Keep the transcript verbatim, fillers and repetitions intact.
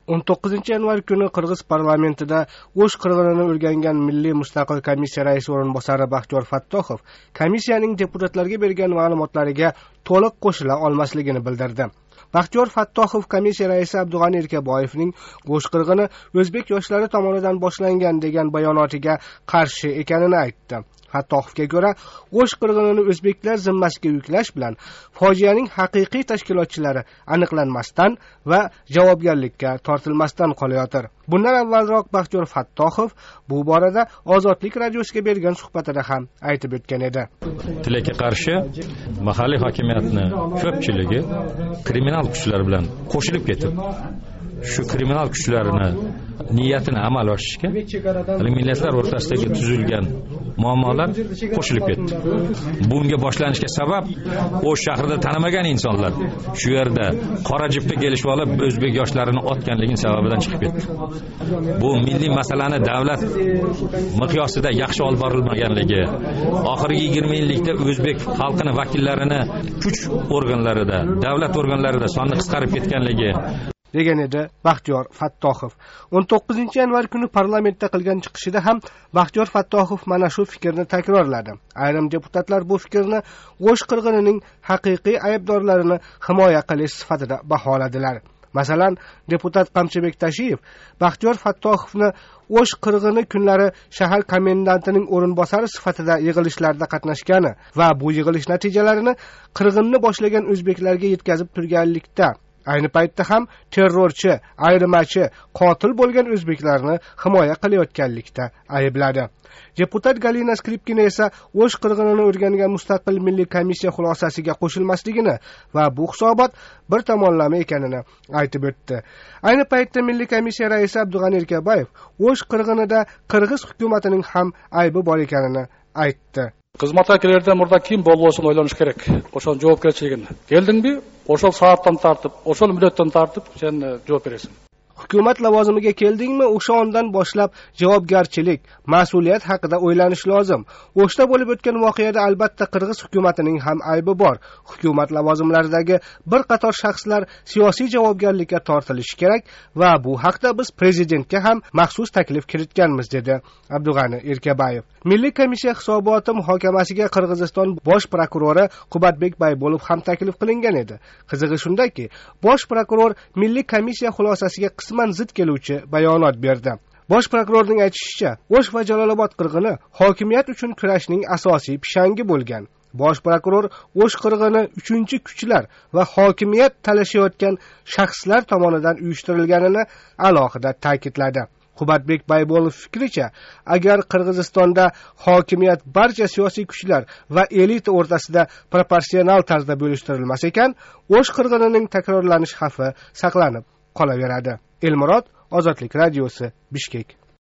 o'n to'qqizinchi yanvar kuni Qirg'iz parlamentida O'sh qirg'inini o'rgangan Milliy mustaqil komissiya raisi o'rinbosari Baxtiyor Fattoxov komissiyaning deputatlarga bergan ma'lumotlariga to'liq qo'shila olmasligini bildirdi. Baxtiyor Fattoxov komissiya raisi Abdug'ani Erkaboyevning O'sh qirg'ini o'zbek yoshlari tomonidan boshlangan degan bayonotiga qarshi ekanini aytdi. Fattoxovga ko'ra, O'sh qirg'inini o'zbeklar zimmasiga yuklash bilan fojianing haqiqiy tashkilotchilari aniqlanmasdan va javobgarlikka tortilmasdan qolayotir. Bundan avvalroq Baxtiyor Fattoxov bu borada Ozodlik radiosiga bergan suhbatida ham aytib o'tgan edi. Tilakka qarshi mahalliy hokimiyatni ko'pchiligi kriminal kuchlar bilan qo'shilib ketib, shu kriminal kuchlarni niyatini amalga oshirishga millatlar o'rtasidagi tuzilgan muammolar qo'shilib ketdi. Bunga boshlanishga sabab O'sh shahrida tanimagan insonlar shu yerda qora jipga kelishib olib o'zbek yoshlarini otganligini sababidan chiqib ketdi. Bu milliy masalani davlat miqyosida yaxshi olib borilmaganligi, oxirgi yigirma yillikda o'zbek xalqini vakillarini kuch organlarida, davlat organlarida soni qisqarib ketganligi degan edi Baxtiyor Fattoxov. o'n to'qqizinchi yanvar kuni parlamentda qilgan chiqishida ham Baxtiyor Fattoxov mana shu fikrni takrorladi. Ayrim deputatlar bu fikrni O'sh qirg'inining haqiqiy aybdorlarini himoya qilish sifatida baholadilar. Masalan, deputat Qamchibek Tashiyev Baxtiyor Fattoxovni O'sh qirg'ini kunlari shahar komendantining o'rinbosari sifatida yig'ilishlarda qatnashgani va bu yig'ilish natijalarini qirg'inni boshlagan o'zbeklarga yetkazib turganlikda, ayni paytda ham terrorchi, ayrimachi, qotil bo'lgan o'zbeklarni himoya qilayotganlikda aybladi. Deputat Galina Skripkina esa O'sh qirg'inini o'rgangan mustaqil milliy komissiya xulosasiga qo'shilmasligini va bu hisobot bir tomonlama ekanini aytib o'tdi. Ayni paytda milliy komissiya raisi Abdug'ani Erkaboyev O'sh qirg'inida Qirg'iz hukumatining ham aybi bor ekanini aytdi. Xizmatga kirerden burada kim bolbosun oylanish kerak. Oşol javobgarchiligini. Keldingmi? Oşol saatdan tartib, oşol muddatdan tartib sen javob berasan. Hukumat lavozimiga keldingmi, o'sha ondan boshlab javobgarchilik, mas'uliyat haqida o'ylanish lozim. O'shda bo'lib o'tgan voqeada albatta Qirg'iz hukumatining ham aybi bor. Hukumat lavozimlaridagi bir qator shaxslar siyosiy javobgarlikka tortilishi kerak va bu haqda biz prezidentga ham maxsus taklif kiritganmiz, dedi Abdug'ani Erkaboyev. Milliy komissiya hisoboti muhokamasiga Qirg'iziston bosh prokurori Qubatbek Baybolov ham taklif qilingan edi. Qizig'i shundaki, bosh prokuror milliy komissiya xulosasiga qisman zid keluvchi bayonot berdi. Bosh prokurorning aytishicha, O'sh va Jalolobod qirg'ini hokimiyat uchun kurashning asosiy pishangi bo'lgan. Bosh prokuror O'sh qirg'ini uchinchi kuchlar va hokimiyat talashayotgan shaxslar tomonidan uyushtirilganini alohida ta'kidladi. Qubatbek Baybolov fikricha, agar Qirg'izistonda hokimiyat barcha siyosiy kuchlar va elita o'rtasida proporsional tarzda bo'lishtirilmas ekan, O'sh qirg'inining takrorlanish xavfi saqlanib qolaveradi. Elmurod, Ozodlik radiosi, Bishkek.